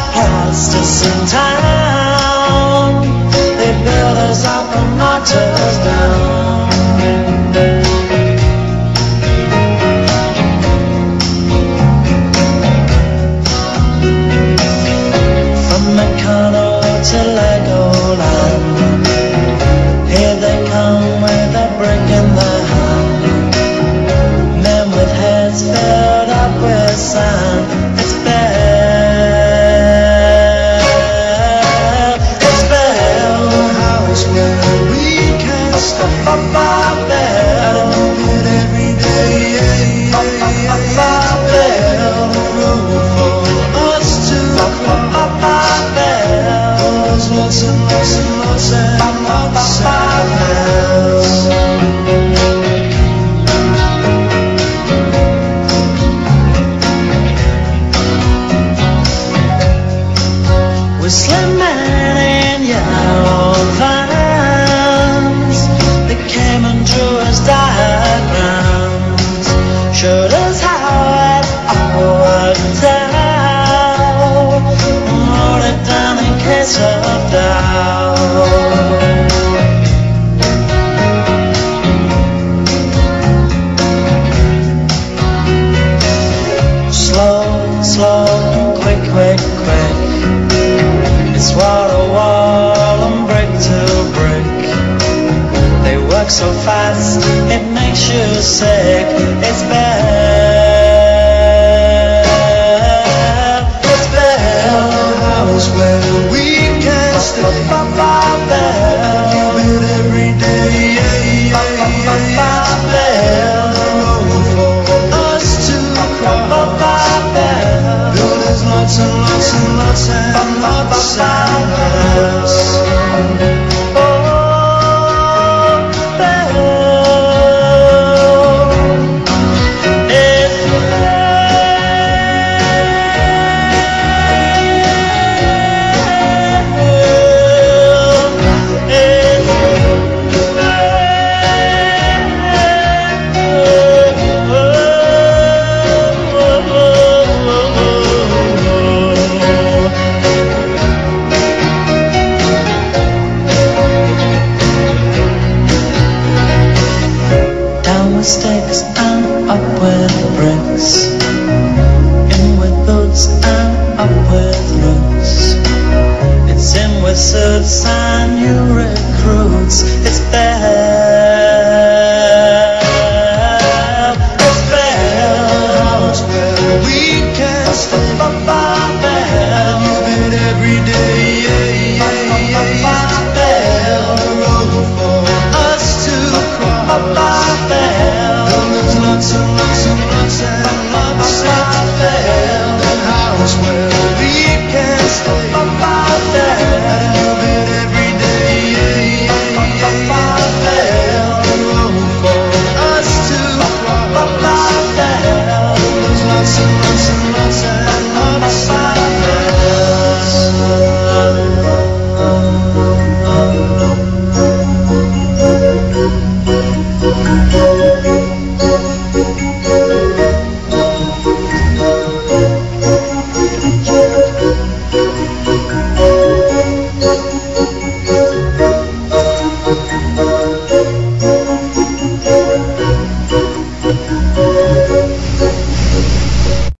plasticine town. They build us up and knocked us down. From Meccano to Legoland, here they come with a brick in their hand. Men with heads filled up with sand. It's Bell, it's Bell. How is where we can stay. Bell, every day. Bell, room for us to cry. Bell, there's lots and lots and lots and lots of bells. Whistling men in yellow vans, they came and drew us diagrams, showed us how it all worked out, and wrote it down in case of doubt. Slow, slow, quick, quick, quick. It's wall to wall and brick to brick. They work so fast, it makes you sick. It's Bell, it's Bell. How is where we can stay. Bell, you build every day. Bell, road for us to cry. Bell, there's lots and lots and lots and lots of bells. Oh, Bell, it's sticks and up with bricks, in with boots and up with roots. It's in with suits and new recruits. It's better.